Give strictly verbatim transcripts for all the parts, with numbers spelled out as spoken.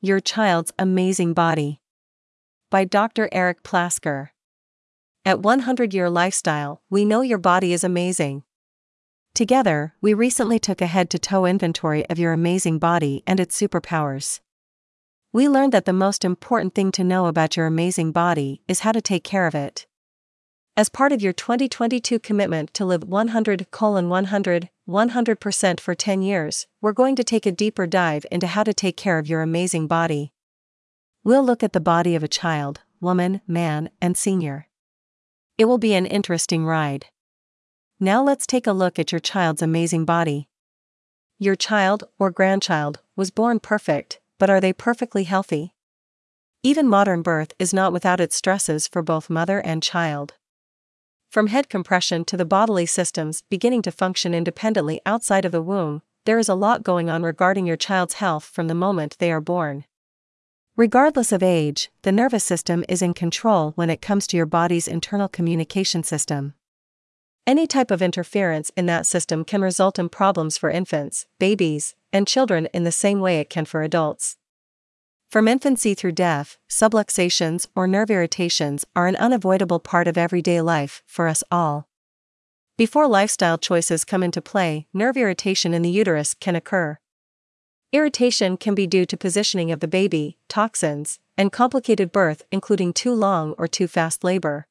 Your Child's Amazing Body. By Doctor Eric Plasker. At one hundred year Lifestyle, we know your body is amazing. Together, we recently took a head-to-toe inventory of your amazing body and its superpowers. We learned that the most important thing to know about your amazing body is how to take care of it. As part of your twenty twenty-two commitment to live one hundred colon one hundred, one hundred percent for ten years, we're going to take a deeper dive into how to take care of your amazing body. We'll look at the body of a child, woman, man, and senior. It will be an interesting ride. Now let's take a look at your child's amazing body. Your child, or grandchild, was born perfect, but are they perfectly healthy? Even modern birth is not without its stresses for both mother and child. From head compression to the bodily systems beginning to function independently outside of the womb, there is a lot going on regarding your child's health from the moment they are born. Regardless of age, the nervous system is in control when it comes to your body's internal communication system. Any type of interference in that system can result in problems for infants, babies, and children in the same way it can for adults. From infancy through death, subluxations or nerve irritations are an unavoidable part of everyday life for us all. Before lifestyle choices come into play, nerve irritation in the uterus can occur. Irritation can be due to positioning of the baby, toxins, and complicated birth including too long or too fast labor.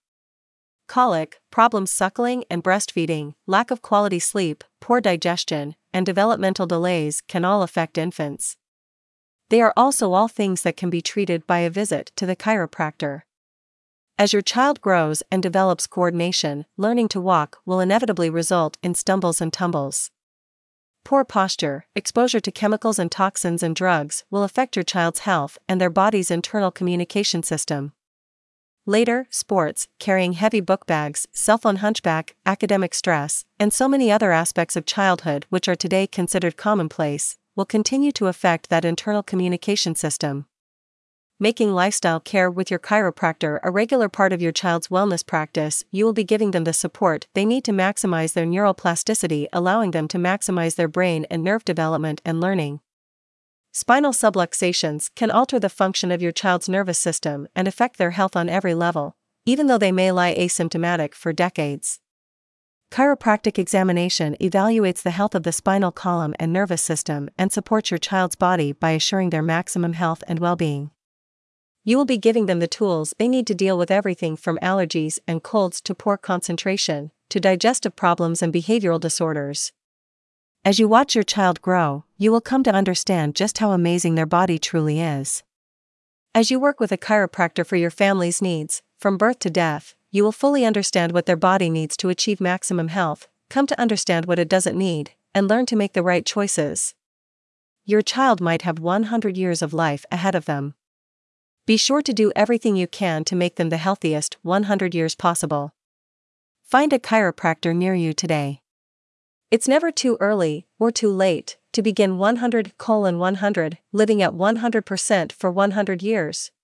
Colic, problems suckling and breastfeeding, lack of quality sleep, poor digestion, and developmental delays can all affect infants. They are also all things that can be treated by a visit to the chiropractor. As your child grows and develops coordination, learning to walk will inevitably result in stumbles and tumbles. Poor posture, exposure to chemicals and toxins and drugs will affect your child's health and their body's internal communication system. Later, sports, carrying heavy book bags, cell phone hunchback, academic stress, and so many other aspects of childhood which are today considered commonplace, will continue to affect that internal communication system. Making lifestyle care with your chiropractor a regular part of your child's wellness practice, you will be giving them the support they need to maximize their neuroplasticity, allowing them to maximize their brain and nerve development and learning. Spinal subluxations can alter the function of your child's nervous system and affect their health on every level, even though they may lie asymptomatic for decades. Chiropractic examination evaluates the health of the spinal column and nervous system and supports your child's body by assuring their maximum health and well-being. You will be giving them the tools they need to deal with everything from allergies and colds to poor concentration, to digestive problems and behavioral disorders. As you watch your child grow, you will come to understand just how amazing their body truly is. As you work with a chiropractor for your family's needs, from birth to death, you will fully understand what their body needs to achieve maximum health, come to understand what it doesn't need, and learn to make the right choices. Your child might have one hundred years of life ahead of them. Be sure to do everything you can to make them the healthiest one hundred years possible. Find a chiropractor near you today. It's never too early, or too late, to begin one hundred colon one hundred, living at one hundred percent for one hundred years.